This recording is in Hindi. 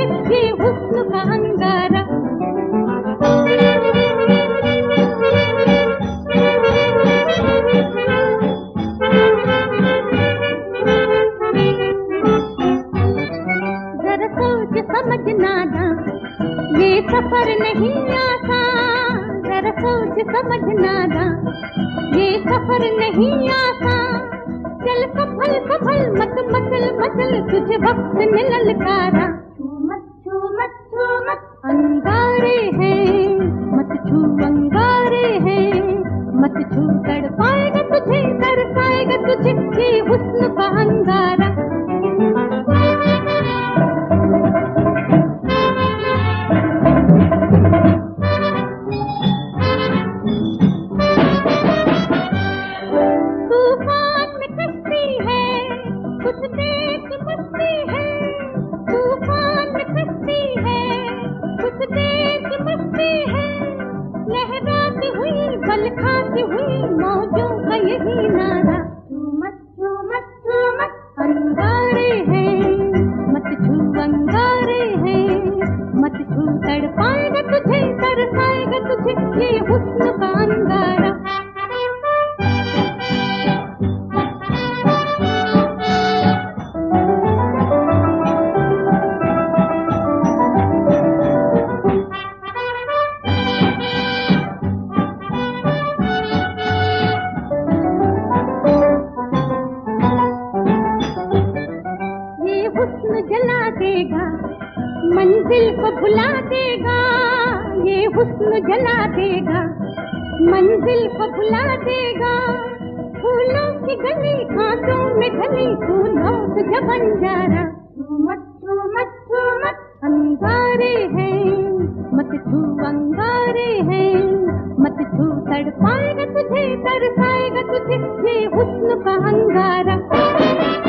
ये हुस्न का अंगारा। जरा सोच समझना ना, ये सफर नहीं आसान। जरा सोच समझना ना, ये सफर नहीं आसान। चल सफल सफल मत मचल मचल, तुझे वक्त ने ललकारा। छू मत अंगारे हैं, मत छू अंगारे हैं, मत छू तड़पाएगा तुझे, तरसाएगा तुझे ये हुस्न का अंगारा। कुछ देख बसती है, तूफान में कश्ती है, कुछ देख बसती है। लहराती हुई बल खाती हुई मौजों का यही नारा। छू मत अंगारे हैं, मत छू अंगारे हैं, मत छू तड़पाएगा तुझे, तरसाएगा तुझे ये हुस्न का अंगारा। हुस्न जला देगा, मंजिल को भुला देगा। ये हुस्न जला देगा, मंजिल को भुला देगा। फूलों की गली कांटों में ढली, फूलों तुझे बंजारा। छू मत अंगारे हैं, मत छू अंगारे हैं, मत छू तड़पाएगा तुझे, तरसाएगा तुझे ये हुस्न का अंगारा।